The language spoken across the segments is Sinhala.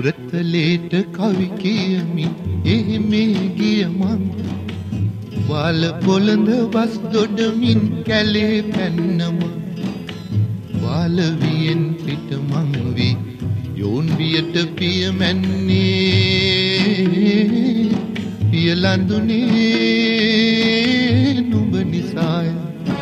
උරතලේට කවි කියමින් එහෙමේ ගිය මං වාල පොළඳ වස් දොඩමින් කැලේ පැන්නම වාල වියෙන් පිට මං වී යෝන් වියට පිය මැන්නේ පිය ලඳුනේ නුඹ නිසාය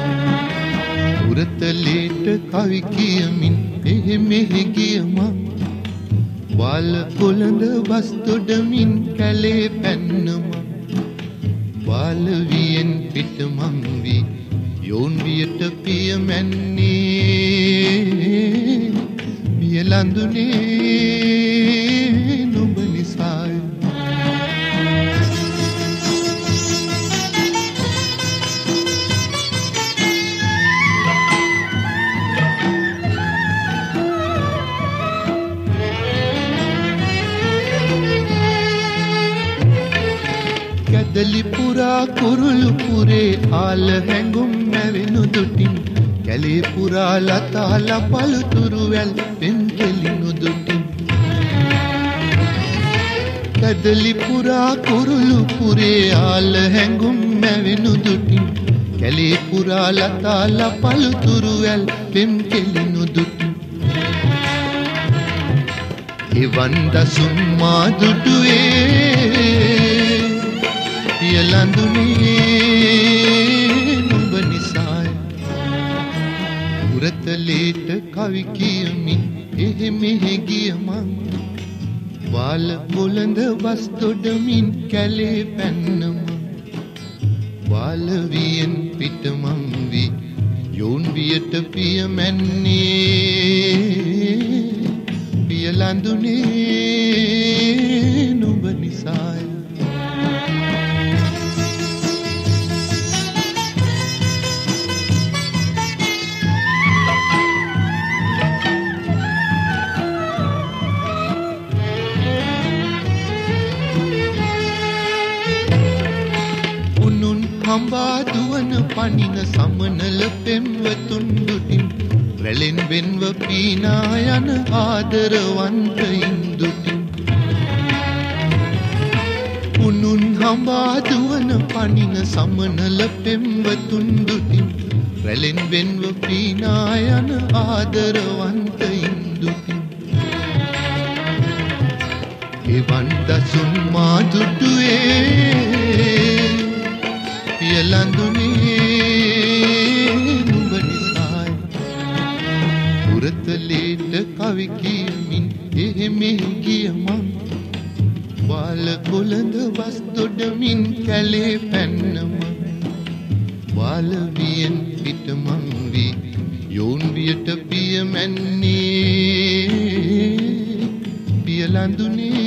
උරතලේට කවි කියමින් එහෙමේ ගිය මං වාල පොළඳ වස් දොඩමින් කැලේ පැන්නම වාල වියෙන් පිට මං වී යෝන් වියට පිය මැන්නේ පිය ලඳුනේ නුඹ නිසාය කැදලි පුරා කුරුළු පුරේ ආල හැඟුම් මැවෙනු දුටින් කැලේ පුරා ලතාලා පළුතුරු වැල් පෙන්කෙලිනු දුටින් කැදලි පුරා කුරුළු පුරේ ආල හැඟුම් මැවෙනු දුටින් කැලේ පුරා ලතාලා පළුතුරු වැල් පෙන්කෙලිනු දුටින් එවන් දසුන් මා දුටුවේ පිය ලඳුනේ නුඹ නිසාය උරතලේට කවි කියමින් එහෙමෙහි ගිය මං වාල පොළඳ වස් දොඩමින් කැලේ පැන්නම වාල වියෙන් පිට මං වී යෝන් වියට පිය මැන්නේ පිය ලඳුනේ නුඹ නිසාය හම්බා දුවන පනින සමනල පෙම්වතුන් දුටින් රැලෙන් වෙන්ව පීනා යන ආදරවන්තයින් දුටින් උනුන් හම්බා දුවන පනින සමනල පෙම්වතුන් දුටින් රැලෙන් වෙන්ව පීනා යන ආදරවන්තයින් දුටින් එවන් දසුන් මා දුටුවේ පිය ලඳුනේ නුඹ නිසාය උරතලේට කවි කියමින් එහෙමෙහි ගිය මං වාල පොළඳ වස් දොඩමින් කැලේ පැන්නම වාල වියෙන් පිට මං වී යෝන් වියට පිය මැන්නේ පිය ලඳුනේ